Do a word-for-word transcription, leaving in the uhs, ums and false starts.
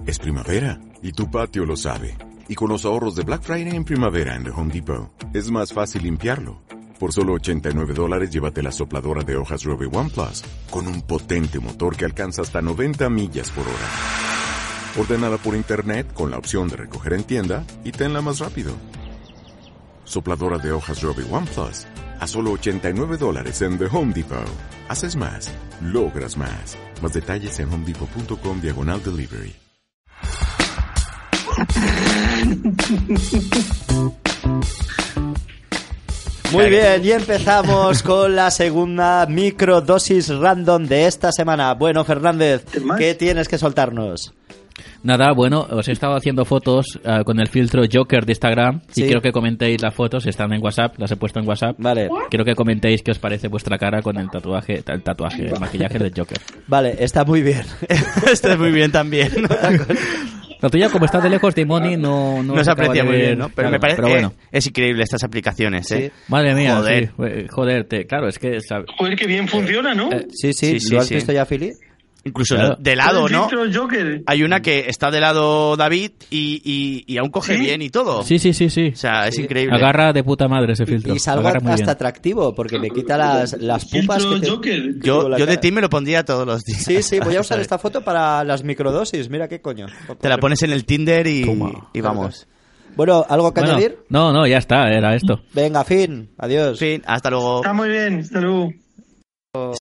Es primavera y tu patio lo sabe. Y con los ahorros de Black Friday en primavera en The Home Depot, es más fácil limpiarlo. Por solo ochenta y nueve dólares, llévate la sopladora de hojas Robe One Plus, con un potente motor que alcanza hasta noventa millas por hora. Ordénala por internet con la opción de recoger en tienda y tenla más rápido. Sopladora de hojas Robe One Plus, a solo ochenta y nueve dólares en The Home Depot. Haces más, logras más. Más detalles en homedepot.com diagonal delivery. Muy bien, y empezamos con la segunda microdosis random de esta semana. Bueno, Fernández, ¿qué tienes que soltarnos? Nada, bueno, os he estado haciendo fotos uh, con el filtro Joker de Instagram sí. Y quiero que comentéis las fotos, están en WhatsApp, las he puesto en WhatsApp. Vale. Quiero que comentéis qué os parece vuestra cara con el tatuaje, el tatuaje, el maquillaje del Joker. Vale, está muy bien. Está muy bien también. La tuya, como está de lejos de Moni, no, no, no se aprecia muy ver, bien, ¿no? Pero claro, me parece pero bueno. eh, es increíble estas aplicaciones, ¿eh? Sí. Madre mía, joder. Sí, joder, te, claro, es que... Sabe, joder, que bien funciona, ¿no? Eh, sí, sí, sí, ¿lo has sí. visto ya, Fili? Incluso claro. de lado, ¿no? Joker. Hay una que está de lado David y, y, y aún coge ¿Sí? bien y todo. Sí, sí, sí, sí. O sea, es Sí. increíble. Agarra de puta madre ese filtro. Y, y salgo Agarra muy hasta bien. atractivo, porque me quita las, las pupas que te... Joker. que tengo Yo, en la yo de cara. ti me lo pondría todos los días. Sí, sí, voy a usar esta foto para las microdosis, mira qué coño. Te la pones en el Tinder y, Toma. y vamos. Bueno, ¿algo que Bueno, añadir? no, no, ya está, era esto. Venga, fin, adiós. En fin, hasta luego. Está muy bien, hasta luego.